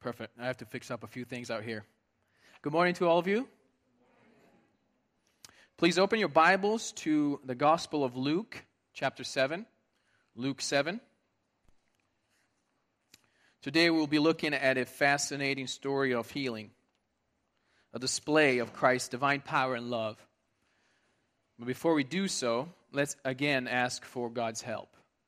Perfect. I have to fix up a few things out here. Good morning to all of you. Please open your Bibles to the Gospel of Luke, chapter 7. Luke 7. Today we'll be looking at a fascinating story of healing, a display of Christ's divine power and love. But before we do so, let's again ask for God's help.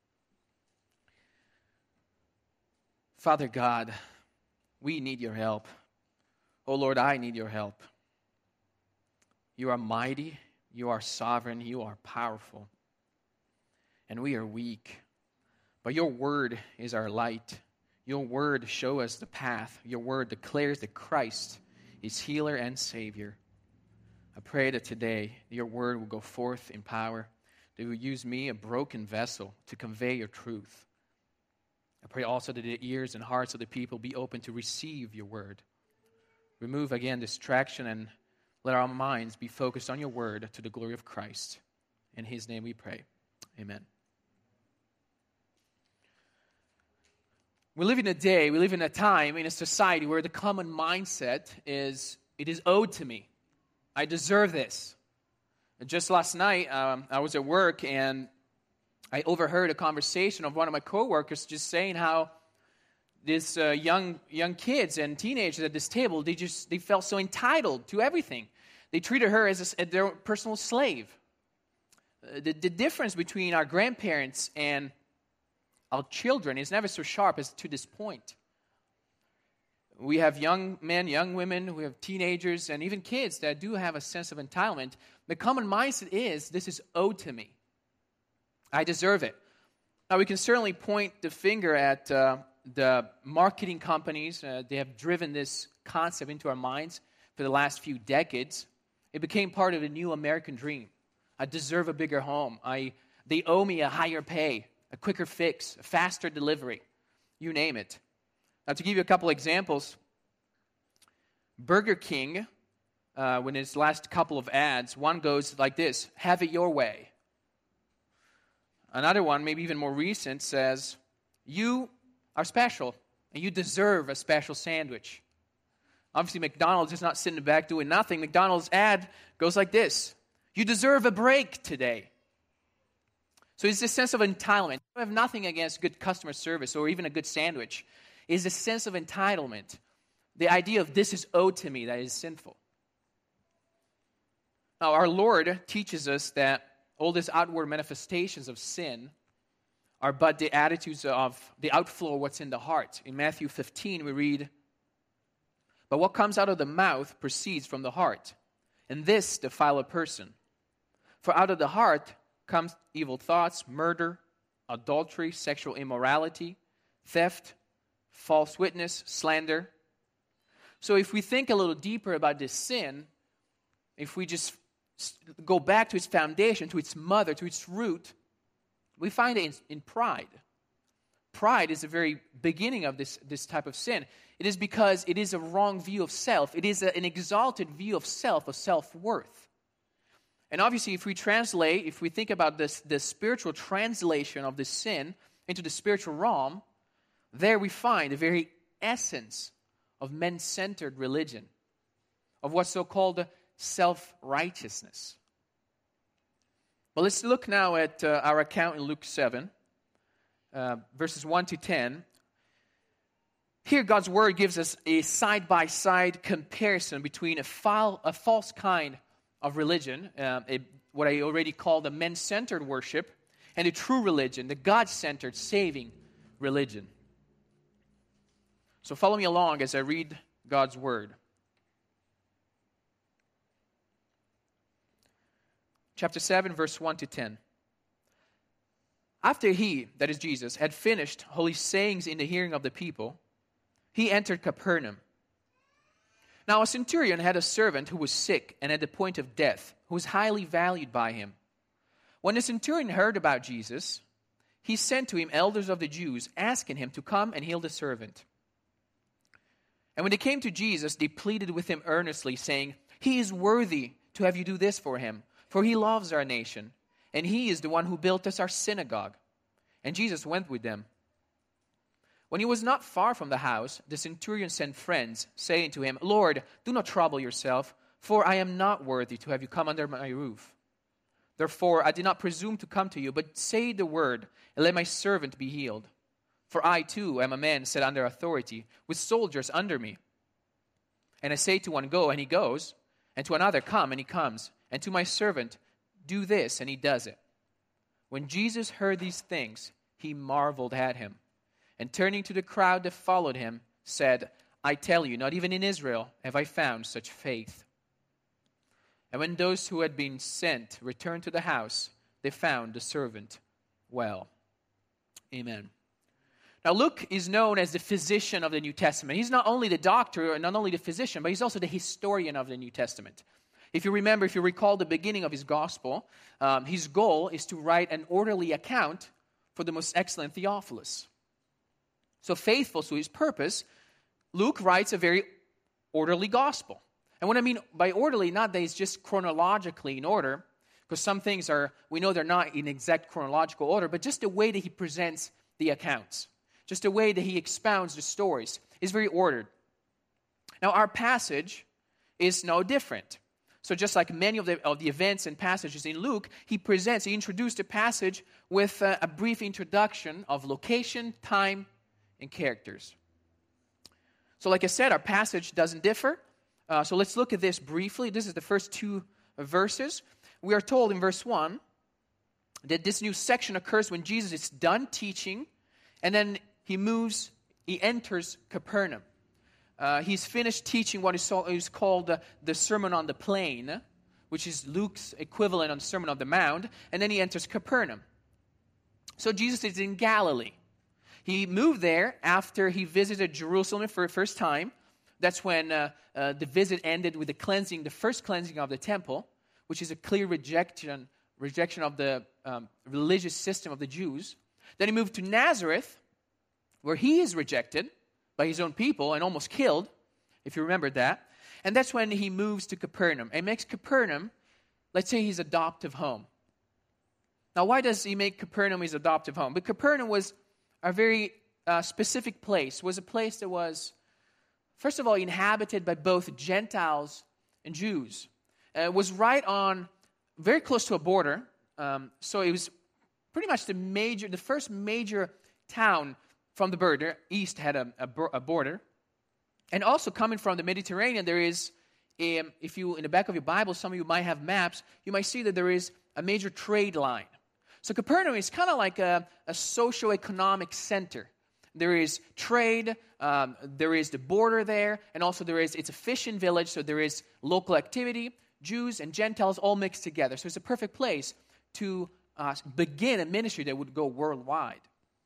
Father God, we need your help. Oh Lord, I need your help. You are mighty, you are sovereign, you are powerful. And we are weak. But your word is our light. Your word shows us the path. Your word declares that Christ is healer and Savior. I pray that today your word will go forth in power. That you will use me, a broken vessel, to convey your truth. I pray also that the ears and hearts of the people be open to receive your word. Remove again distraction and let our minds be focused on your word to the glory of Christ. In his name we pray. Amen. We live in a time, in a society where the common mindset is, it is owed to me. I deserve this. And just last night, I was at work and I overheard a conversation of one of my coworkers just saying how this young kids and teenagers at this table, they felt so entitled to everything. They treated her as their personal slave. The difference between our grandparents and our children is never so sharp as to this point. We have young men, young women, we have teenagers, and even kids that do have a sense of entitlement. The common mindset is, this is owed to me. I deserve it. Now, we can certainly point the finger at the marketing companies. They have driven this concept into our minds for the last few decades. It became part of the new American dream. I deserve a bigger home. They owe me a higher pay, a quicker fix, a faster delivery. You name it. Now, to give you a couple examples, Burger King, when its last couple of ads, one goes like this: have it your way. Another one, maybe even more recent, says, you are special, and you deserve a special sandwich. Obviously, McDonald's is not sitting back doing nothing. McDonald's ad goes like this: you deserve a break today. So it's this sense of entitlement. I have nothing against good customer service or even a good sandwich. It's a sense of entitlement. The idea of this is owed to me that is sinful. Now, our Lord teaches us that all these outward manifestations of sin are but the attitudes of the outflow of what's in the heart. In Matthew 15, we read, but what comes out of the mouth proceeds from the heart, and this defile a person. For out of the heart comes evil thoughts, murder, adultery, sexual immorality, theft, false witness, slander. So if we think a little deeper about this sin, if we just go back to its foundation, to its mother, to its root, we find it in pride. Pride is the very beginning of this type of sin. It is because it is a wrong view of self. It is an exalted view of self-worth. And obviously, if we think about the spiritual translation of this sin into the spiritual realm, there we find the very essence of men-centered religion, of what's so-called self-righteousness. Well, let's look now at our account in Luke 7, verses 1 to 10. Here, God's Word gives us a side-by-side comparison between a false kind of religion, what I already call the men-centered worship, and a true religion, the God-centered, saving religion. So follow me along as I read God's Word. Chapter 7, verse 1 to 10. After he, that is Jesus, had finished holy sayings in the hearing of the people, he entered Capernaum. Now a centurion had a servant who was sick and at the point of death, who was highly valued by him. When the centurion heard about Jesus, he sent to him elders of the Jews, asking him to come and heal the servant. And when they came to Jesus, they pleaded with him earnestly, saying, he is worthy to have you do this for him, for he loves our nation, and he is the one who built us our synagogue. And Jesus went with them. When he was not far from the house, the centurion sent friends, saying to him, Lord, do not trouble yourself, for I am not worthy to have you come under my roof. Therefore, I did not presume to come to you, but say the word, and let my servant be healed. For I too am a man set under authority, with soldiers under me. And I say to one, go, and he goes, and to another, come, and he comes, and to my servant, do this, and he does it. When Jesus heard these things, he marveled at him. And turning to the crowd that followed him, said, I tell you, not even in Israel have I found such faith. And when those who had been sent returned to the house, they found the servant well. Amen. Now Luke is known as the physician of the New Testament. He's not only the doctor and not only the physician, but he's also the historian of the New Testament. If you recall the beginning of his gospel, his goal is to write an orderly account for the most excellent Theophilus. So faithful to his purpose, Luke writes a very orderly gospel. And what I mean by orderly, not that it's just chronologically in order, because some things we know they're not in exact chronological order, but just the way that he presents the accounts, just the way that he expounds the stories is very ordered. Now our passage is no different. So just like many of the events and passages in Luke, he introduced the passage with a brief introduction of location, time, and characters. So like I said, our passage doesn't differ. So let's look at this briefly. This is the first two verses. We are told in verse 1 that this new section occurs when Jesus is done teaching, and then he enters Capernaum. He's finished teaching what is called the Sermon on the Plain, which is Luke's equivalent on the Sermon on the Mount, and then he enters Capernaum. So Jesus is in Galilee. He moved there after he visited Jerusalem for the first time. That's when the visit ended with the first cleansing of the temple, which is a clear rejection of the religious system of the Jews. Then he moved to Nazareth, where he is rejected by his own people and almost killed, if you remember that. And that's when he moves to Capernaum and makes Capernaum, let's say, his adoptive home. Now, why does he make Capernaum his adoptive home? But Capernaum was a very specific place. It was a place that was, first of all, inhabited by both Gentiles and Jews. It was very close to a border. So it was pretty much the first major town from the border. East had a border. And also coming from the Mediterranean, there is, in the back of your Bible, some of you might have maps, you might see that there is a major trade line. So Capernaum is kind of like a socio-economic center. There is trade, there is the border there, and also it's a fishing village, so there is local activity. Jews and Gentiles all mixed together. So it's a perfect place to begin a ministry that would go worldwide.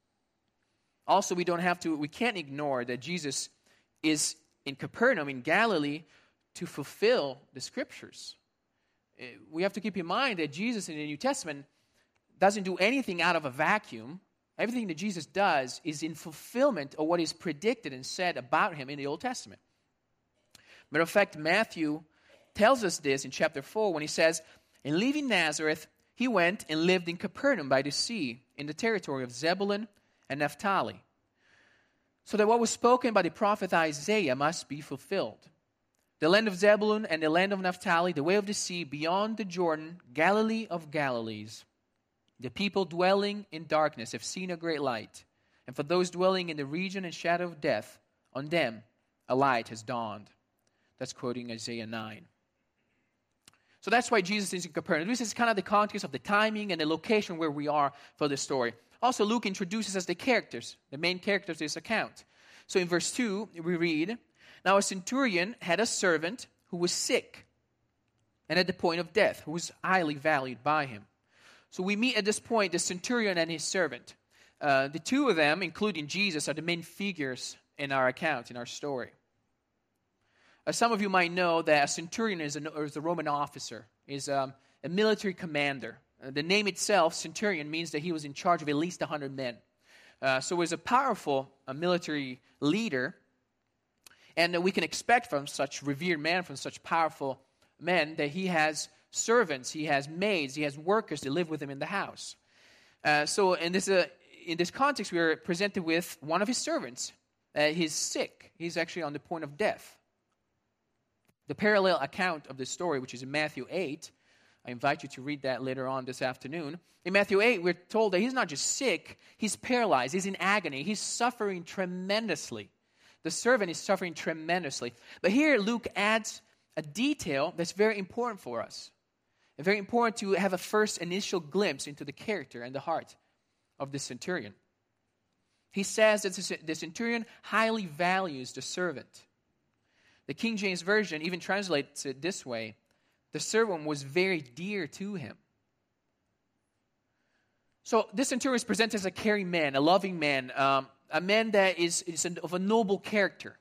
Also, we can't ignore that Jesus is in Capernaum, in Galilee, to fulfill the Scriptures. We have to keep in mind that Jesus in the New Testament doesn't do anything out of a vacuum. Everything that Jesus does is in fulfillment of what is predicted and said about him in the Old Testament. Matter of fact, Matthew tells us this in chapter 4 when he says, "And leaving Nazareth, he went and lived in Capernaum by the sea, in the territory of Zebulun and Naphtali, so that what was spoken by the prophet Isaiah must be fulfilled. The land of Zebulun and the land of Naphtali, the way of the sea, beyond the Jordan, Galilee of Galilees. The people dwelling in darkness have seen a great light, and for those dwelling in the region and shadow of death, on them a light has dawned." That's quoting Isaiah 9. So that's why Jesus is in Capernaum. This is kind of the context of the timing and the location where we are for the story. Also, Luke introduces us the main characters of this account. So in verse 2, we read, "Now a centurion had a servant who was sick and at the point of death, who was highly valued by him." So we meet at this point the centurion and his servant. The two of them, including Jesus, are the main figures in our account, in our story. Some of you might know that a centurion is a Roman officer, is a military commander. The name itself, centurion, means that he was in charge of at least 100 men. So he was a powerful military leader. And we can expect from such revered man, from such powerful men, that he has servants, he has maids, he has workers that live with him in the house. in this context, we are presented with one of his servants. He's sick. He's actually on the point of death. The parallel account of this story, which is in Matthew 8, I invite you to read that later on this afternoon. In Matthew 8, we're told that he's not just sick, he's paralyzed, he's in agony, he's suffering tremendously. The servant is suffering tremendously. But here Luke adds a detail that's very important for us. And very important to have a first initial glimpse into the character and the heart of the centurion. He says that the centurion highly values the servant. The King James Version even translates it this way: the servant was very dear to him. So this centurion is presented as a caring man, a loving man, a man that is of a noble character.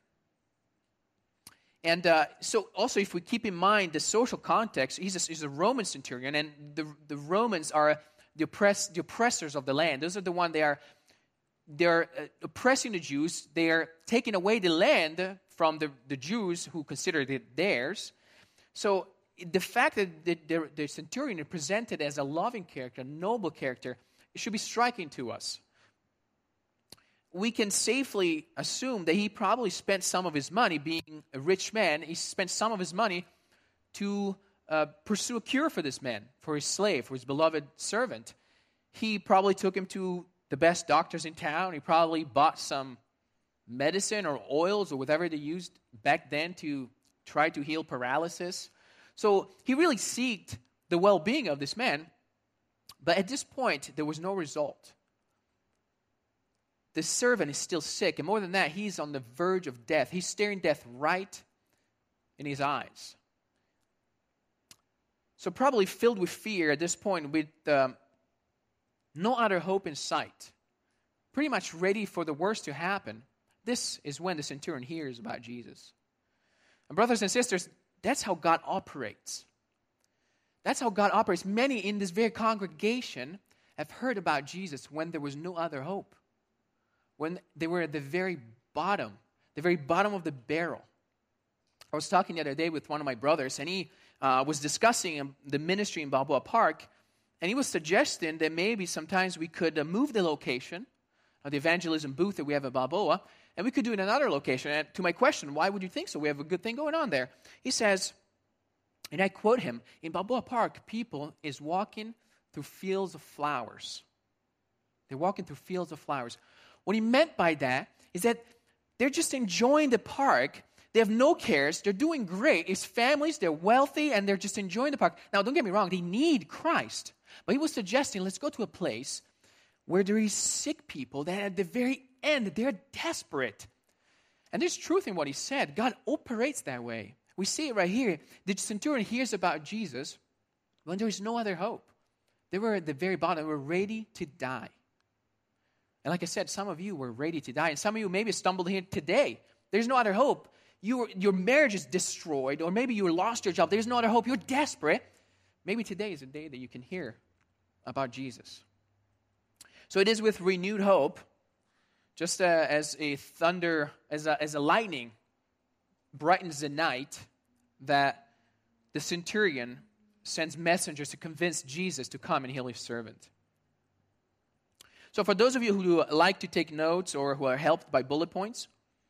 And so also if we keep in mind the social context, he's a Roman centurion, and the Romans are the oppressors of the land. Those are the ones they're oppressing the Jews. They are taking away the land from the Jews who considered it theirs. So the fact that the centurion is presented as a loving character, a noble character, it should be striking to us. We can safely assume that he probably spent some of his money, being a rich man, he spent some of his money to pursue a cure for this man, for his slave, for his beloved servant. He probably took him to the best doctors in town. He probably bought some medicine or oils or whatever they used back then to try to heal paralysis. So he really sought the well-being of this man. But at this point, there was no result. The servant is still sick, and more than that, he's on the verge of death. He's staring death right in his eyes. So probably filled with fear at this point, with no other hope in sight, pretty much ready for the worst to happen, this is when the centurion hears about Jesus. And brothers and sisters, that's how God operates. That's how God operates. Many in this very congregation have heard about Jesus when there was no other hope, when they were at the very bottom of the barrel. I was talking the other day with one of my brothers, and he was discussing the ministry in Balboa Park, and he was suggesting that maybe sometimes we could move the location of the evangelism booth that we have at Balboa, and we could do it in another location. And to my question, why would you think so? We have a good thing going on there. He says, and I quote him, in Balboa Park, people is walking through fields of flowers. They're walking through fields of flowers. What he meant by that is that they're just enjoying the park. They have no cares. They're doing great. It's families. They're wealthy, and they're just enjoying the park. Now, don't get me wrong. They need Christ. But he was suggesting, let's go to a place where there is sick people that at the very end, they're desperate. And there's truth in what he said. God operates that way. We see it right here. The centurion hears about Jesus when there is no other hope. They were at the very bottom. They were ready to die. And like I said, some of you were ready to die. And some of you maybe stumbled here today. There's no other hope. Your marriage is destroyed. Or maybe you lost your job. There's no other hope. You're desperate. Maybe today is a day that you can hear about Jesus. So it is with renewed hope, just as a thunder, as a lightning brightens the night, that the centurion sends messengers to convince Jesus to come and heal his servant. So for those of you who like to take notes or who are helped by bullet points,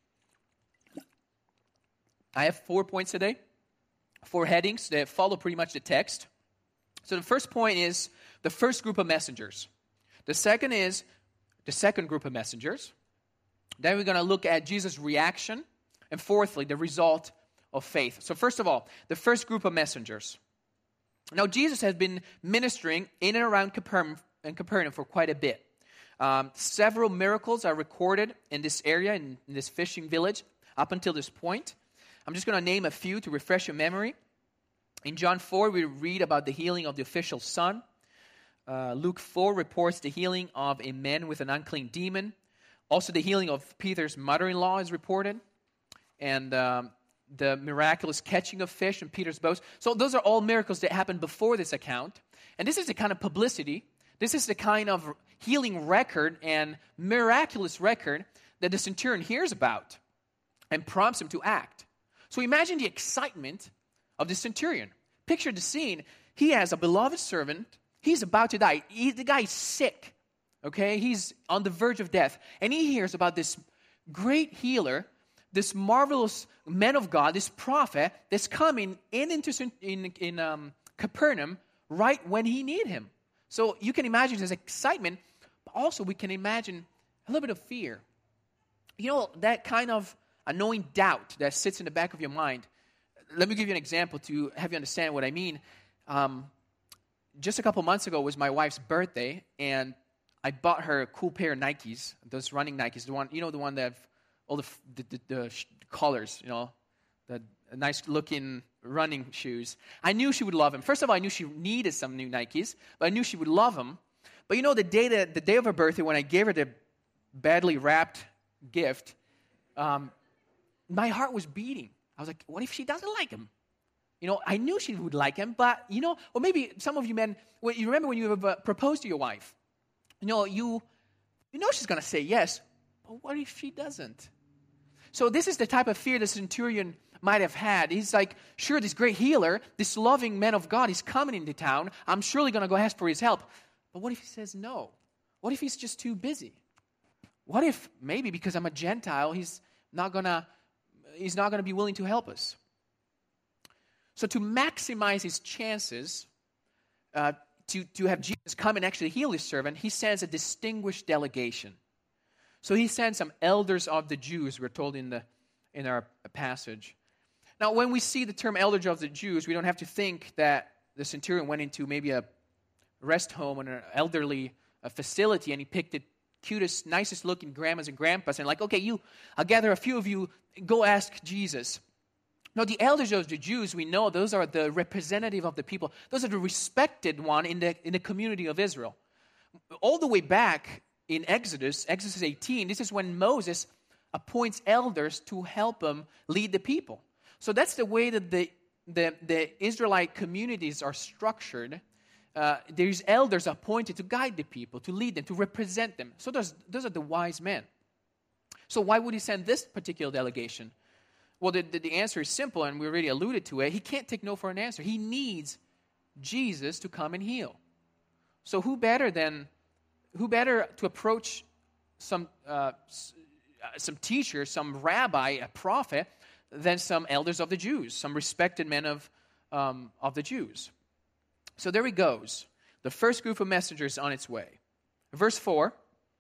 I have 4 points today, 4 headings that follow pretty much the text. So the first point is the first group of messengers. The second is the second group of messengers. Then we're going to look at Jesus' reaction. And fourthly, the result of faith. So first of all, the first group of messengers. Now, Jesus has been ministering in and around Capernaum for quite a bit. Several miracles are recorded in this area, in this fishing village, up until this point. I'm just going to name a few to refresh your memory. In John 4, we read about the healing of the official's son. Luke 4 reports the healing of a man with an unclean demon. Also, the healing of Peter's mother-in-law is reported. And the miraculous catching of fish in Peter's boat. So those are all miracles that happened before this account. And this is the kind of publicity, this is the kind of healing record and miraculous record that the centurion hears about and prompts him to act. So imagine the excitement of the centurion. Picture the scene. He has a beloved servant. He's about to die. The guy is sick. Okay, he's on the verge of death. And he hears about this great healer, this marvelous man of God, this prophet that's coming in Capernaum right when he need him. So you can imagine his excitement, but also we can imagine a little bit of fear. You know, that kind of annoying doubt that sits in the back of your mind. Let me give you an example to have you understand what I mean. Just a couple months ago was my wife's birthday, and I bought her a cool pair of Nikes, those running Nikes, the one that have all the colors, the nice looking running shoes. I knew she would love them. First of all, I knew she needed some new Nikes, but I knew she would love them. But the day of her birthday, when I gave her the badly wrapped gift, my heart was beating. I was like, what if she doesn't like them? I knew she would like him, but, or maybe some of you men, you remember when you proposed to your wife, you know she's going to say yes, but what if she doesn't? So this is the type of fear the centurion might have had. He's like, sure, this great healer, this loving man of God is coming into town. I'm surely going to go ask for his help. But what if he says no? What if he's just too busy? What if maybe because I'm a Gentile, he's not going to be willing to help us? So to maximize his chances to have Jesus come and actually heal his servant, he sends a distinguished delegation. So he sends some elders of the Jews, we're told in our passage. Now, when we see the term elders of the Jews, we don't have to think that the centurion went into maybe a rest home or an elderly facility and he picked the cutest, nicest looking grandmas and grandpas and like, okay, I'll gather a few of you, go ask Jesus. No, the elders of the Jews, we know those are the representative of the people. Those are the respected one in the community of Israel. All the way back in Exodus 18, this is when Moses appoints elders to help him lead the people. So that's the way that the Israelite communities are structured. There's elders appointed to guide the people, to lead them, to represent them. So those are the wise men. So why would he send this particular delegation? Well, the answer is simple, and we already alluded to it. He can't take no for an answer. He needs Jesus to come and heal. So who better to approach some teacher, some rabbi, a prophet, than some elders of the Jews, some respected men of the Jews. So there he goes. The first group of messengers on its way. Verse 4.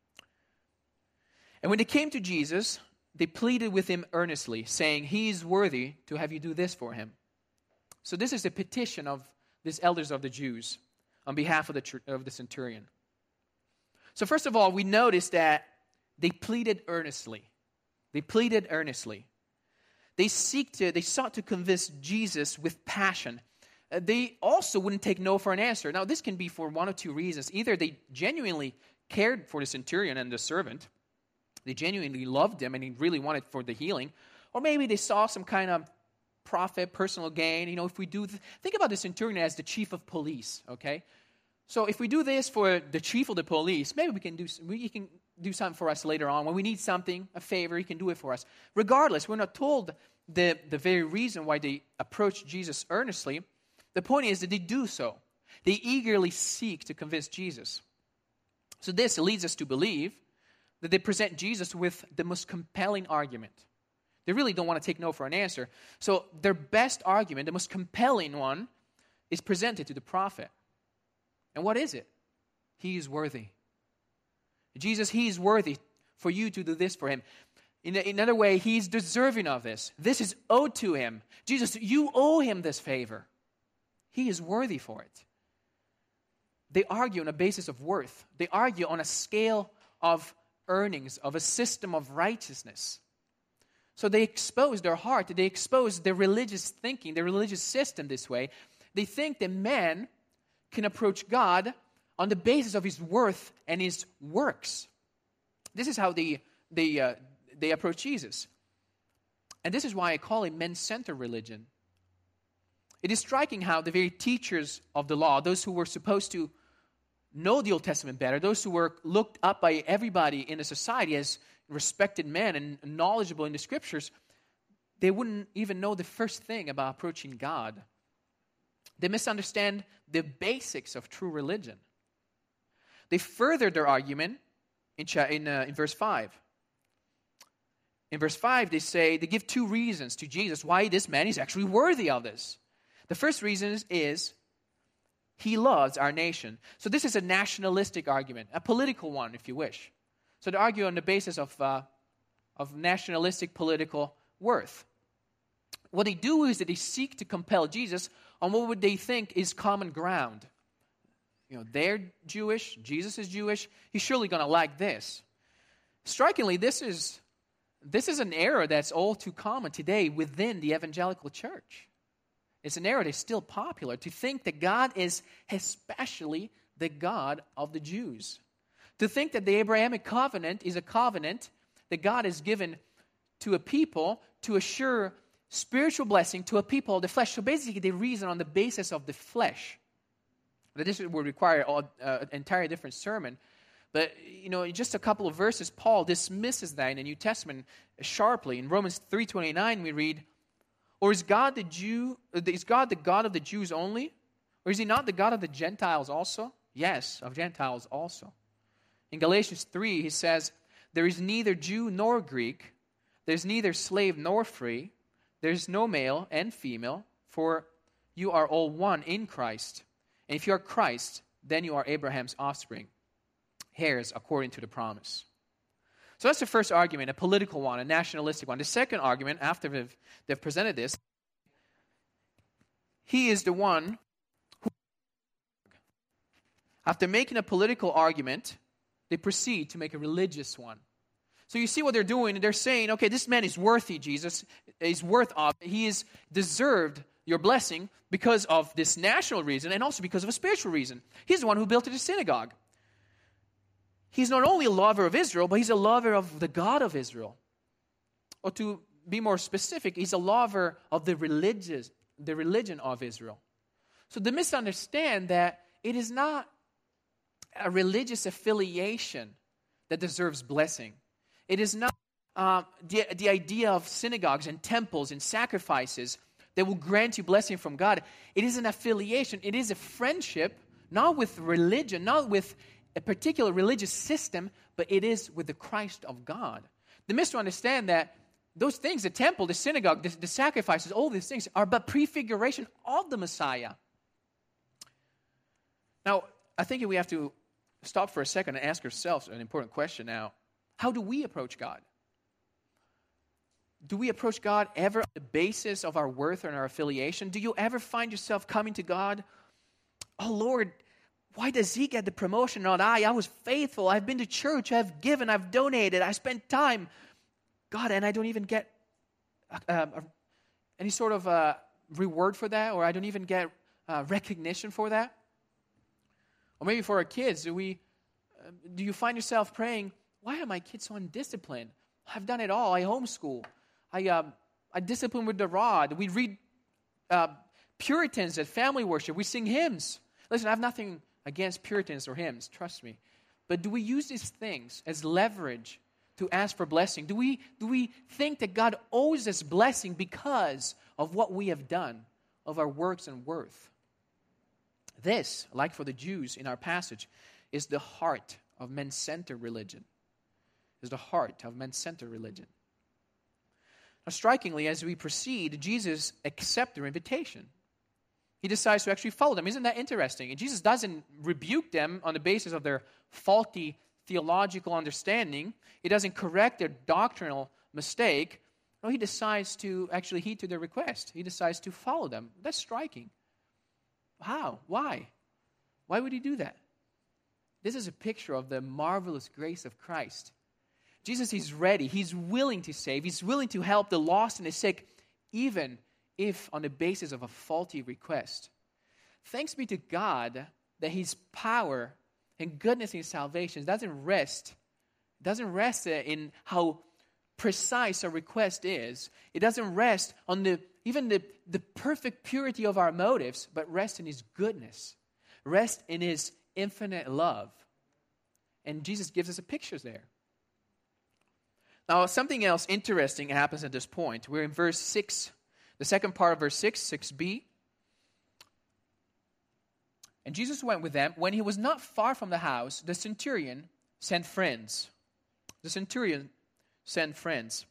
And when they came to Jesus, they pleaded with him earnestly, saying, he is worthy to have you do this for him. So this is a petition of these elders of the Jews on behalf of the centurion. So first of all, we notice that they pleaded earnestly. They pleaded earnestly. They sought to convince Jesus with passion. They also wouldn't take no for an answer. Now, this can be for one of two reasons. Either they genuinely cared for the centurion and the servant. They genuinely loved him and he really wanted for the healing. Or maybe they saw some kind of profit, personal gain. If we do, think about the centurion as the chief of police, okay? So if we do this for the chief of the police, maybe he can do something for us later on. When we need something, a favor, he can do it for us. Regardless, we're not told the very reason why they approach Jesus earnestly. The point is that they do so. They eagerly seek to convince Jesus. So this leads us to believe that they present Jesus with the most compelling argument. They really don't want to take no for an answer. So their best argument, the most compelling one, is presented to the prophet. And what is it? He is worthy. Jesus, he is worthy for you to do this for him. In another way, he's deserving of this. This is owed to him. Jesus, you owe him this favor. He is worthy for it. They argue on a basis of worth. They argue on a scale of earnings, of a system of righteousness. So they expose their heart. They expose their religious thinking, their religious system this way. They think that man can approach God on the basis of his worth and his works. This is how they approach Jesus. And this is why I call it man-centered religion. It is striking how the very teachers of the law, those who were supposed to know the Old Testament better, those who were looked up by everybody in the society as respected men and knowledgeable in the Scriptures, they wouldn't even know the first thing about approaching God. They misunderstand the basics of true religion. They furthered their argument in verse 5. In verse 5, they give two reasons to Jesus why this man is actually worthy of this. The first reason is he loves our nation. So this is a nationalistic argument, a political one, if you wish. So they argue on the basis of nationalistic political worth. What they do is that they seek to compel Jesus on what would they think is common ground. They're Jewish, Jesus is Jewish, he's surely going to like this. Strikingly, this is an error that's all too common today within the evangelical church. It's an error that's still popular to think that God is especially the God of the Jews. To think that the Abrahamic covenant is a covenant that God has given to a people to assure spiritual blessing to a people of the flesh. So basically they reason on the basis of the flesh. But this would require an entirely different sermon. But, in just a couple of verses, Paul dismisses that in the New Testament sharply. In Romans 3:29 we read, "Or is God the God of the Jews only? Or is he not the God of the Gentiles also? Yes, of Gentiles also." In Galatians 3 he says, "There is neither Jew nor Greek, there is neither slave nor free, there is no male and female, for you are all one in Christ. And if you are Christ, then you are Abraham's offspring, heirs according to the promise." So that's the first argument, a political one, a nationalistic one. The second argument, after they've presented this, he is the one who, after making a political argument, they proceed to make a religious one. So you see what they're doing. They're saying, okay, this man is worthy, Jesus. He's worth of. He is deserved your blessing because of this national reason and also because of a spiritual reason. He's the one who built the synagogue. He's not only a lover of Israel, but he's a lover of the God of Israel. Or to be more specific, he's a lover of the religion of Israel. So they misunderstand that it is not a religious affiliation that deserves blessing. It is not the idea of synagogues and temples and sacrifices that will grant you blessing from God. It is an affiliation. It is a friendship, not with religion, not with a particular religious system, but it is with the Christ of God. They misunderstand that those things, the temple, the synagogue, the sacrifices, all these things are but prefiguration of the Messiah. Now, I think we have to stop for a second and ask ourselves an important question now. How do we approach God? Do we approach God ever on the basis of our worth and our affiliation? Do you ever find yourself coming to God, "Oh Lord, why does he get the promotion, not I? I was faithful. I've been to church. I've given. I've donated. I spent time. God, and I don't even get any sort of reward for that, or I don't even get recognition for that." Or maybe for our kids, do you find yourself praying, "Why are my kids so undisciplined? I've done it all. I homeschool. I discipline with the rod. We read Puritans at family worship. We sing hymns." Listen, I have nothing against Puritans or hymns, trust me. But do we use these things as leverage to ask for blessing? Do we think that God owes us blessing because of what we have done, of our works and worth? This, like for the Jews in our passage, is the heart of man-centered religion. Is the heart of man-centered religion. Now, strikingly, as we proceed, Jesus accepts their invitation. He decides to actually follow them. Isn't that interesting? And Jesus doesn't rebuke them on the basis of their faulty theological understanding. He doesn't correct their doctrinal mistake. No, he decides to actually heed to their request. He decides to follow them. That's striking. How? Why? Why would he do that? This is a picture of the marvelous grace of Christ. Jesus is ready. He's willing to save. He's willing to help the lost and the sick, even if on the basis of a faulty request. Thanks be to God that his power and goodness in salvation doesn't rest in how precise our request is. It doesn't rest on the perfect purity of our motives, but rest in his goodness. Rest in his infinite love. And Jesus gives us a picture there. Now, something else interesting happens at this point. We're in verse 6, the second part of verse 6, 6b. And Jesus went with them. When he was not far from the house, the centurion sent friends. The centurion sent friends.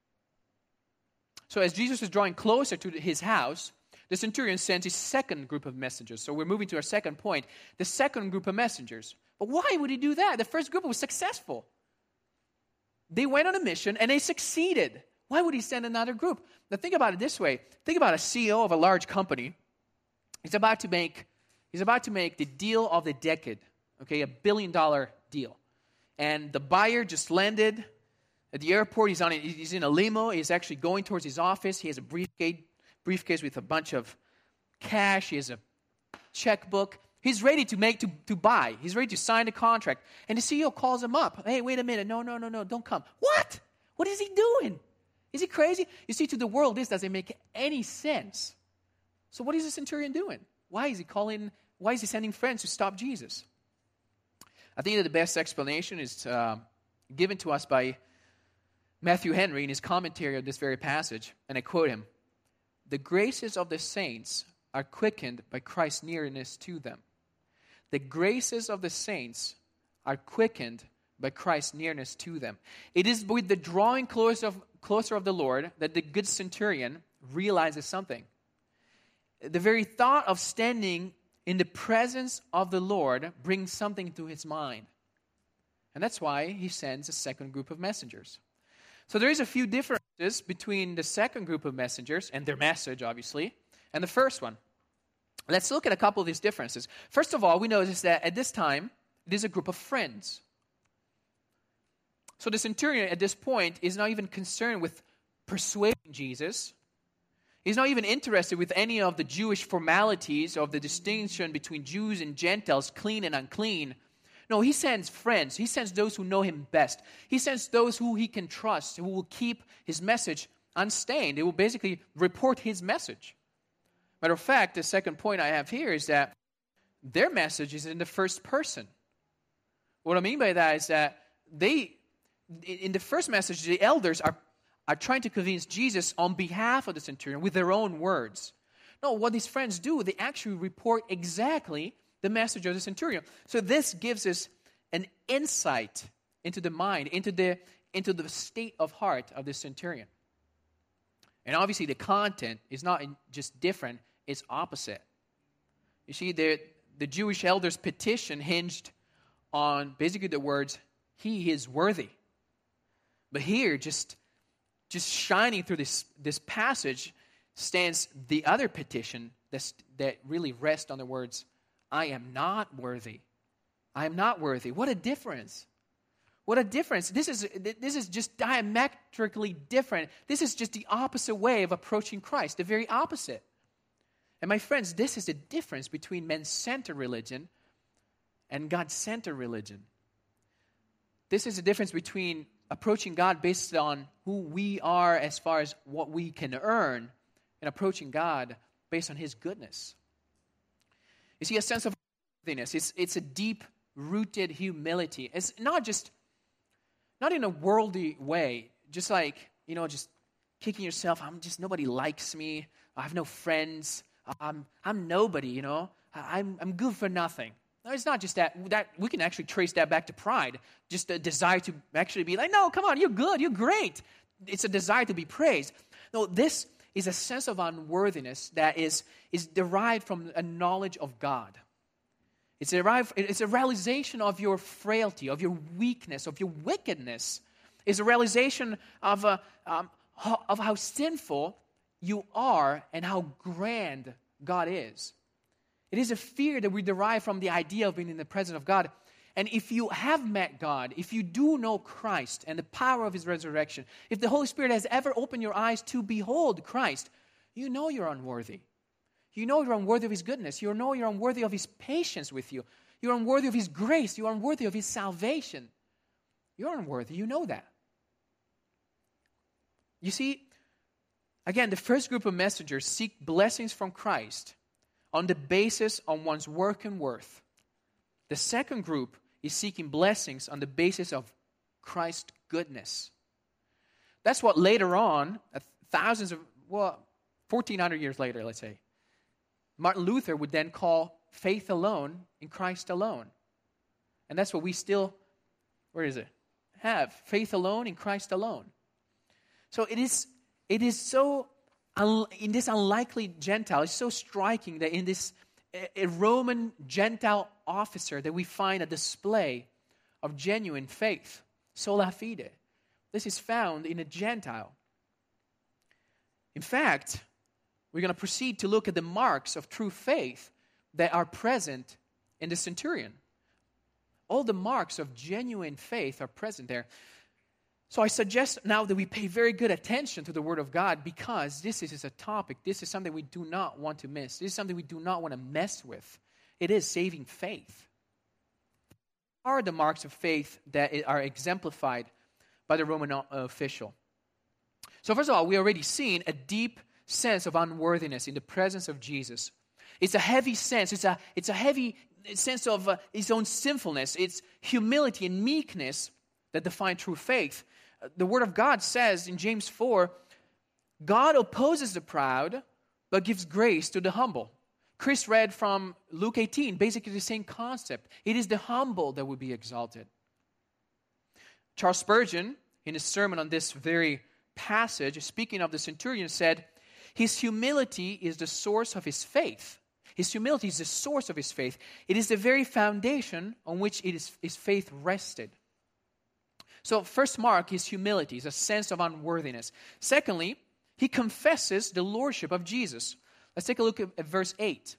So as Jesus was drawing closer to his house, the centurion sent his second group of messengers. So we're moving to our second point, the second group of messengers. But why would he do that? The first group was successful. They went on a mission and they succeeded. Why would he send another group? Now think about it this way. Think about a CEO of a large company. He's about to make the deal of the decade, okay, $1 billion deal. And the buyer just landed at the airport. He's in a limo. He's actually going towards his office. He has a briefcase with a bunch of cash. He has a checkbook. He's ready to buy. He's ready to sign the contract. And the CEO calls him up. Hey, wait a minute. No, don't come. What? What is he doing? Is he crazy? You see, to the world, this doesn't make any sense. So what is the centurion doing? Why is he sending friends to stop Jesus? I think that the best explanation is given to us by Matthew Henry in his commentary of this very passage. And I quote him, "The graces of the saints are quickened by Christ's nearness to them." The graces of the saints are quickened by Christ's nearness to them. It is with the drawing closer of the Lord that the good centurion realizes something. The very thought of standing in the presence of the Lord brings something to his mind. And that's why he sends a second group of messengers. So there is a few differences between the second group of messengers and their message, obviously, and the first one. Let's look at a couple of these differences. First of all, we notice that at this time, it is a group of friends. So the centurion at this point is not even concerned with persuading Jesus. He's not even interested with any of the Jewish formalities of the distinction between Jews and Gentiles, clean and unclean. No, he sends friends. He sends those who know him best. He sends those who he can trust, who will keep his message unstained. They will basically report his message. Matter of fact, the second point I have here is that their message is in the first person. What I mean by that is that in the first message, the elders are trying to convince Jesus on behalf of the centurion with their own words. No, what these friends do, they actually report exactly the message of the centurion. So this gives us an insight into the mind, into the state of heart of the centurion. And obviously the content is not just different, it's opposite. You see, the Jewish elders' petition hinged on basically the words, "He is worthy." But here, just shining through this passage stands the other petition that really rests on the words, "I am not worthy. I am not worthy." What a difference. What a difference. This is just diametrically different. This is just the opposite way of approaching Christ, the very opposite. And my friends, this is the difference between man-centered religion and God-centered religion. This is the difference between approaching God based on who we are as far as what we can earn, and approaching God based on his goodness. You see, a sense of worthiness. It's a deep-rooted humility. It's not in a worldly way, just like, just kicking yourself. Nobody likes me. I have no friends. I'm nobody, I'm good for nothing. No, it's not just that we can actually trace that back to pride. Just a desire to actually be like, no, come on, you're good, you're great. It's a desire to be praised. No, this is a sense of unworthiness that is derived from a knowledge of God. It's a realization of your frailty, of your weakness, of your wickedness. It's a realization of how sinful you are and how grand God is. It is a fear that we derive from the idea of being in the presence of God. And if you have met God, if you do know Christ and the power of his resurrection, if the Holy Spirit has ever opened your eyes to behold Christ, you know you're unworthy. You know you're unworthy of his goodness. You know you're unworthy of his patience with you. You're unworthy of his grace. You're unworthy of his salvation. You're unworthy. You know that. You see, again, the first group of messengers seek blessings from Christ on the basis of one's work and worth. The second group is seeking blessings on the basis of Christ's goodness. That's what later on, 1,400 years later, let's say, Martin Luther would then call faith alone in Christ alone. And that's what we still, have. Faith alone in Christ alone. So it is so, in this unlikely Gentile, it's so striking that in this a Roman Gentile officer that we find a display of genuine faith, sola fide. This is found in a Gentile. In fact, we're going to proceed to look at the marks of true faith that are present in the centurion. All the marks of genuine faith are present there. So I suggest now that we pay very good attention to the Word of God, because this is a topic, this is something we do not want to miss. This is something we do not want to mess with. It is saving faith. What are the marks of faith that are exemplified by the Roman official? So first of all, we already seen a deep sense of unworthiness in the presence of Jesus. It's a heavy sense. It's a heavy sense of his own sinfulness. It's humility and meekness that define true faith. The Word of God says in James 4, God opposes the proud, but gives grace to the humble. Chris read from Luke 18, basically the same concept. It is the humble that will be exalted. Charles Spurgeon, in his sermon on this very passage, speaking of the centurion, said, his humility is the source of his faith. His humility is the source of his faith. It is the very foundation on which his faith rested. So first mark is humility, is a sense of unworthiness. Secondly, he confesses the lordship of Jesus. Let's take a look at verse 8.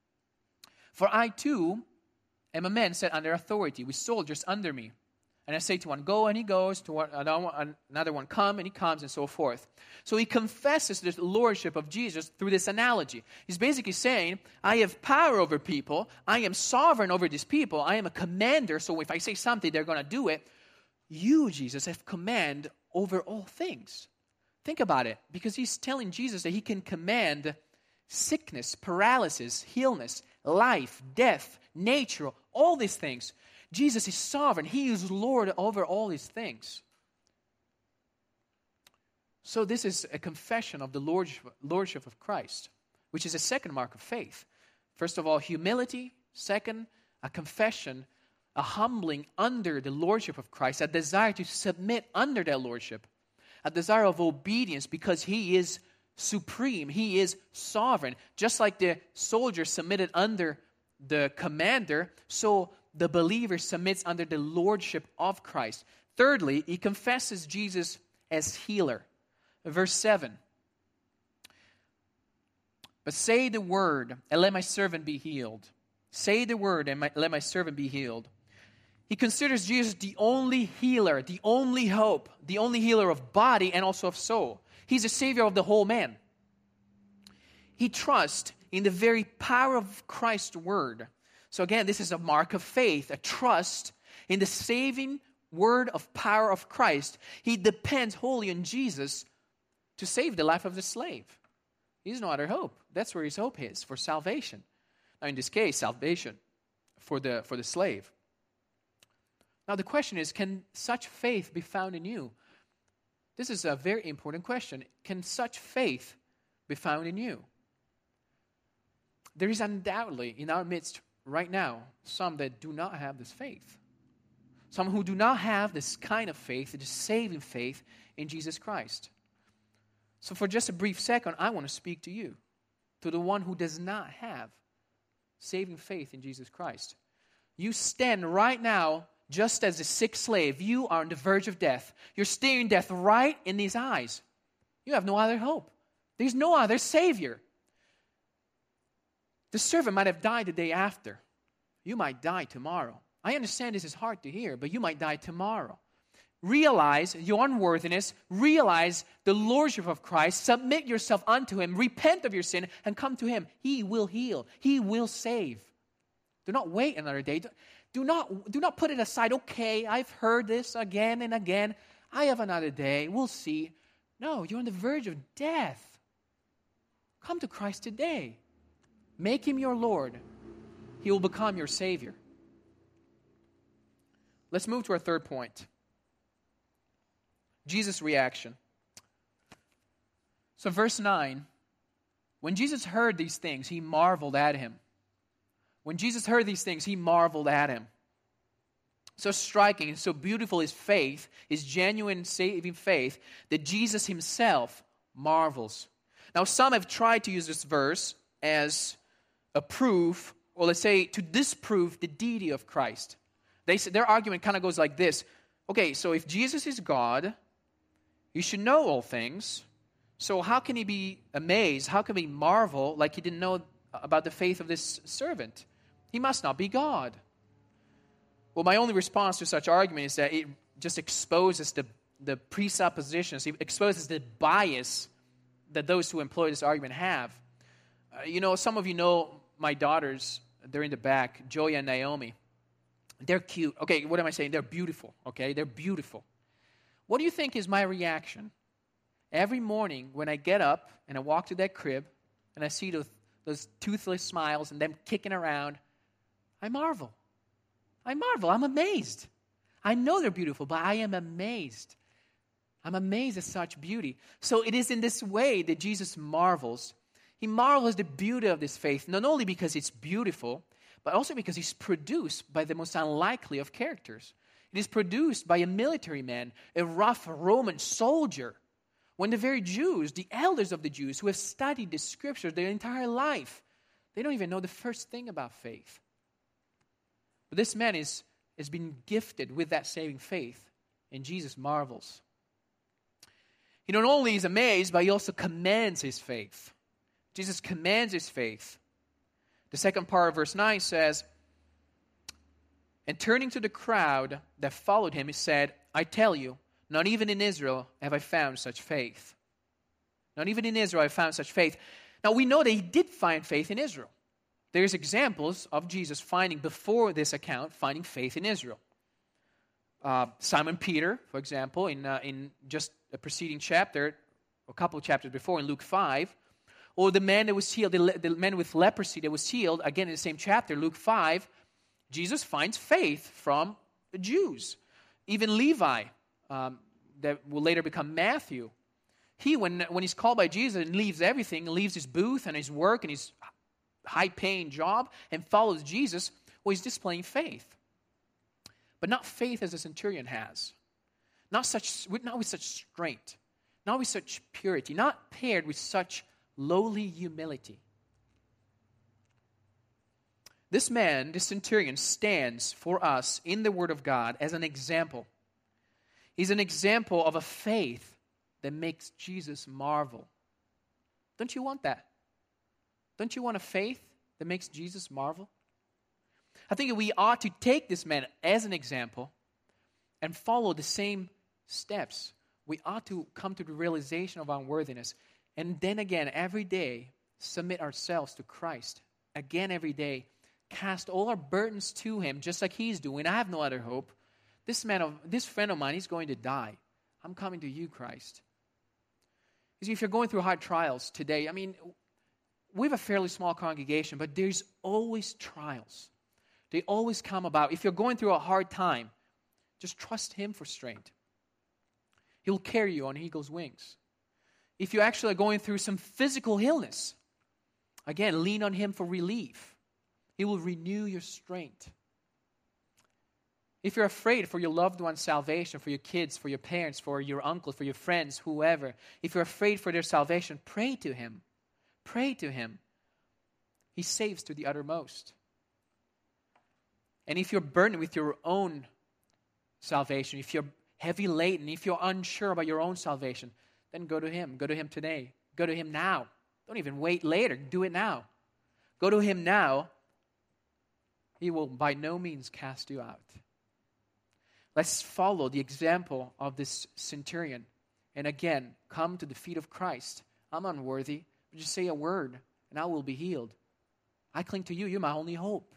For I too am a man set under authority, with soldiers under me. And I say to one, go, and he goes, to another one, come, and he comes, and so forth. So he confesses the lordship of Jesus through this analogy. He's basically saying, I have power over people, I am sovereign over these people, I am a commander, so if I say something, they're going to do it. You, Jesus, have command over all things. Think about it, because he's telling Jesus that he can command sickness, paralysis, illness, life, death, nature, all these things. Jesus is sovereign. He is Lord over all these things. So this is a confession of the lordship of Christ, which is a second mark of faith. First of all, humility. Second, a confession, a humbling under the lordship of Christ, a desire to submit under that lordship, a desire of obedience because he is supreme, he is sovereign. Just like the soldier submitted under the commander, so the believer submits under the lordship of Christ. Thirdly, he confesses Jesus as healer. Verse 7. But say the word, and let my servant be healed. Say the word, and let my servant be healed. He considers Jesus the only healer, the only hope, the only healer of body and also of soul. He's the Savior of the whole man. He trusts in the very power of Christ's word. So again, this is a mark of faith, a trust in the saving word of power of Christ. He depends wholly on Jesus to save the life of the slave. He has no other hope. That's where his hope is, for salvation. Now in this case, salvation for the slave. Now the question is, can such faith be found in you? This is a very important question. Can such faith be found in you? There is undoubtedly in our midst right now some that do not have this faith. Some who do not have this kind of faith, this saving faith in Jesus Christ. So for just a brief second, I want to speak to you, to the one who does not have saving faith in Jesus Christ. You stand right now just as a sick slave. You are on the verge of death. You're staring death right in his eyes. You have no other hope. There's no other Savior. The servant might have died the day after. You might die tomorrow. I understand this is hard to hear, but you might die tomorrow. Realize your unworthiness. Realize the lordship of Christ. Submit yourself unto him. Repent of your sin and come to him. He will heal. He will save. Do not wait another day. Do not put it aside. Okay, I've heard this again and again. I have another day. We'll see. No, you're on the verge of death. Come to Christ today. Make him your Lord. He will become your Savior. Let's move to our third point. Jesus' reaction. So verse 9, when Jesus heard these things, he marveled at him. When Jesus heard these things, he marveled at him. So striking and so beautiful his faith, his genuine saving faith, that Jesus himself marvels. Now, some have tried to use this verse as a proof, or let's say to disprove the deity of Christ. Their argument kind of goes like this. Okay, so if Jesus is God, he should know all things. So how can he be amazed? How can he marvel like he didn't know about the faith of this servant? He must not be God. Well, my only response to such argument is that it just exposes the presuppositions, it exposes the bias that those who employ this argument have. Some of you know my daughters, they're in the back, Joya and Naomi. They're cute. Okay, what am I saying? They're beautiful, okay? They're beautiful. What do you think is my reaction? Every morning when I get up and I walk to that crib and I see those toothless smiles and them kicking around, I marvel. I'm amazed. I know they're beautiful, but I am amazed. I'm amazed at such beauty. So it is in this way that Jesus marvels. He marvels at the beauty of this faith, not only because it's beautiful, but also because it's produced by the most unlikely of characters. It is produced by a military man, a rough Roman soldier, when the very Jews, the elders of the Jews who have studied the scriptures their entire life, they don't even know the first thing about faith. But this man has been gifted with that saving faith, and Jesus marvels. He not only is amazed, but he also commands his faith. Jesus commands his faith. The second part of verse 9 says, and turning to the crowd that followed him, he said, I tell you, not even in Israel have I found such faith. Not even in Israel have I found such faith. Now we know that he did find faith in Israel. There's examples of Jesus before this account, finding faith in Israel. Simon Peter, for example, in just a preceding chapter, a couple of chapters before, in Luke 5, or the man that was healed, the man with leprosy that was healed, again in the same chapter, Luke 5, Jesus finds faith from the Jews. Even Levi, that will later become Matthew, when he's called by Jesus and leaves everything, leaves his booth and his work and his high-paying job and follows Jesus, well, he's displaying faith. But not faith as a centurion has. Not with such strength. Not with such purity. Not paired with such lowly humility. This man, this centurion, stands for us in the Word of God as an example. He's an example of a faith that makes Jesus marvel. Don't you want that? Don't you want a faith that makes Jesus marvel? I think we ought to take this man as an example and follow the same steps. We ought to come to the realization of our unworthiness. And then again, every day, submit ourselves to Christ. Again, every day, cast all our burdens to him, just like he's doing. I have no other hope. This friend of mine, he's going to die. I'm coming to you, Christ. You see, if you're going through hard trials today, we have a fairly small congregation, but there's always trials. They always come about. If you're going through a hard time, just trust him for strength. He'll carry you on eagle's wings. If you actually are going through some physical illness, again, lean on him for relief. He will renew your strength. If you're afraid for your loved one's salvation, for your kids, for your parents, for your uncles, for your friends, whoever, if you're afraid for their salvation, pray to him. Pray to him. He saves to the uttermost. And if you're burdened with your own salvation, if you're heavy laden, if you're unsure about your own salvation, then go to him. Go to him today. Go to him now. Don't even wait later. Do it now. Go to him now. He will by no means cast you out. Let's follow the example of this centurion. And again, come to the feet of Christ. I'm unworthy, but just say a word and I will be healed. I cling to you. You're my only hope.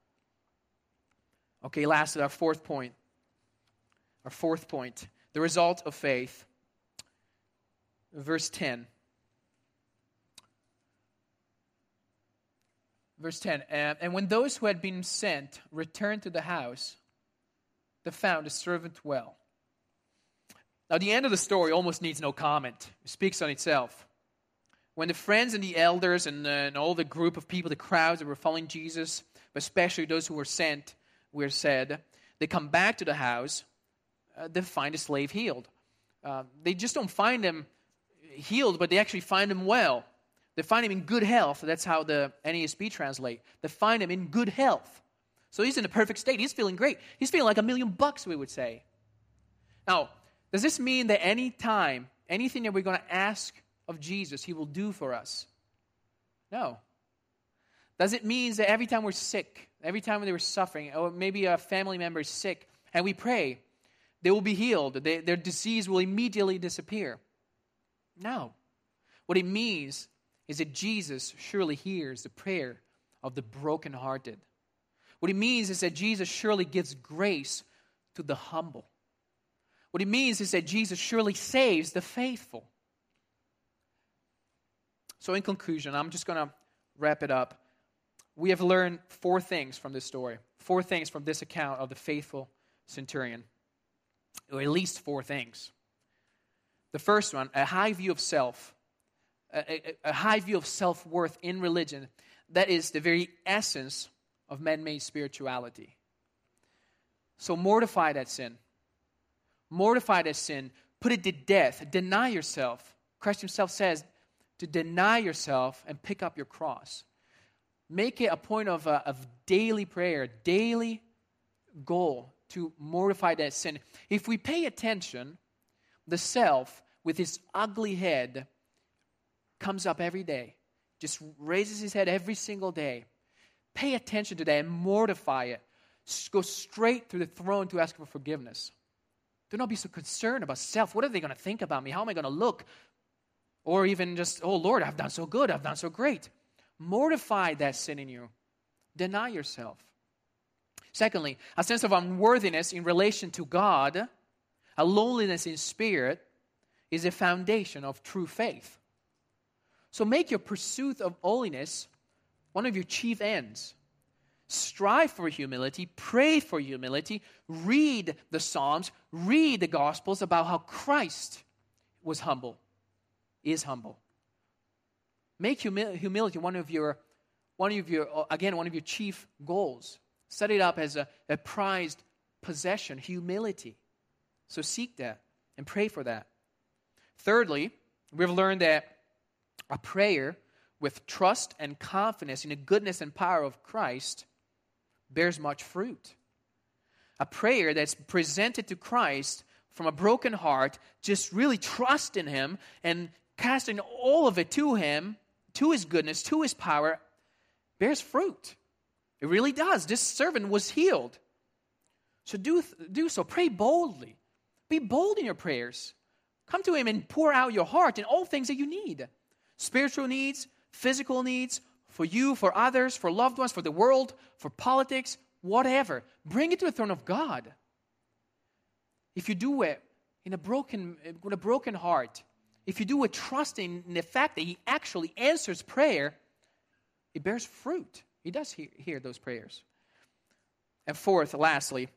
Okay, lastly, our fourth point. Our fourth point, the result of faith. Verse 10. Verse 10, and when those who had been sent returned to the house, they found the servant well. Now, the end of the story almost needs no comment. It speaks on itself. When the friends and the elders and all the group of people, the crowds that were following Jesus, but especially those who were sent, we're said, they come back to the house, they find the slave healed. They just don't find him healed, but they actually find him well. They find him in good health. That's how the NASB translate. They find him in good health. So he's in a perfect state. He's feeling great. He's feeling like $1 million, we would say. Now, does this mean that anything that we're going to ask of Jesus, he will do for us? No. Does it mean that every time we're sick, every time they were suffering, or maybe a family member is sick, and we pray, they will be healed, their disease will immediately disappear? No. What it means is that Jesus surely hears the prayer of the brokenhearted. What it means is that Jesus surely gives grace to the humble. What it means is that Jesus surely saves the faithful. So in conclusion, I'm just going to wrap it up. We have learned 4 things from this story. 4 things from this account of the faithful centurion. Or at least 4 things. The first one, a high view of self. A high view of self-worth in religion. That is the very essence of man-made spirituality. So mortify that sin. Mortify that sin. Put it to death. Deny yourself. Christ himself says to deny yourself and pick up your cross. Make it a point of daily prayer, daily goal to mortify that sin. If we pay attention, the self with his ugly head comes up every day. Just raises his head every single day. Pay attention to that and mortify it. Go straight to the throne to ask for forgiveness. Do not be so concerned about self. What are they going to think about me? How am I going to look? Or even just, oh Lord, I've done so good. I've done so great. Mortify that sin in you. Deny yourself. Secondly, a sense of unworthiness in relation to God, a loneliness in spirit, is a foundation of true faith. So make your pursuit of holiness one of your chief ends. Strive for humility, pray for humility, read the Psalms, read the Gospels about how Christ was humble, is humble. Make humility one of your chief goals. Set it up as a prized possession, humility. So seek that and pray for that. Thirdly, we've learned that a prayer with trust and confidence in the goodness and power of Christ bears much fruit. A prayer that's presented to Christ from a broken heart, just really trusting him and casting all of it to him, to his goodness, to his power, bears fruit. It really does. This servant was healed. So do so. Pray boldly. Be bold in your prayers. Come to him and pour out your heart in all things that you need. Spiritual needs, physical needs, for you, for others, for loved ones, for the world, for politics, whatever. Bring it to the throne of God. If you do it with a broken heart, if you do it trusting in the fact that he actually answers prayer, it bears fruit. He does hear those prayers. And fourth, lastly,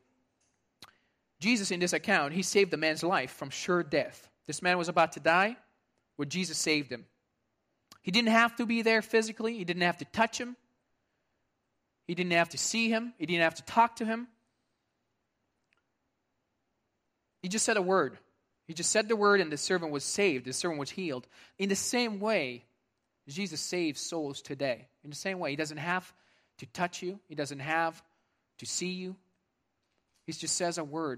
Jesus in this account, he saved the man's life from sure death. This man was about to die, but Jesus saved him. He didn't have to be there physically. He didn't have to touch him. He didn't have to see him. He didn't have to talk to him. He just said a word. He just said the word and the servant was saved. The servant was healed. In the same way, Jesus saves souls today. In the same way, he doesn't have to touch you. He doesn't have to see you. He just says a word.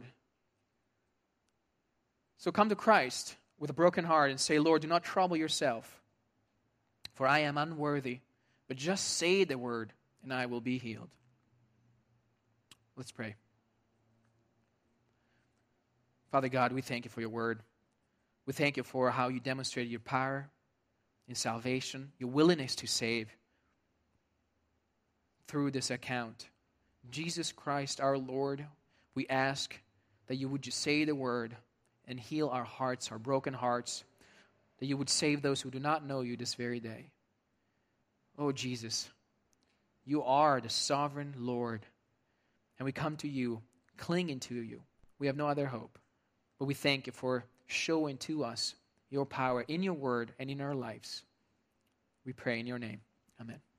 So come to Christ with a broken heart and say, Lord, do not trouble yourself, for I am unworthy, but just say the word and I will be healed. Let's pray. Father God, we thank you for your word. We thank you for how you demonstrated your power in salvation, your willingness to save through this account. Jesus Christ, our Lord, we ask that you would just say the word and heal our hearts, our broken hearts, that you would save those who do not know you this very day. Oh, Jesus, you are the sovereign Lord, and we come to you, clinging to you. We have no other hope, but we thank you for showing to us your power in your word and in our lives. We pray in your name. Amen.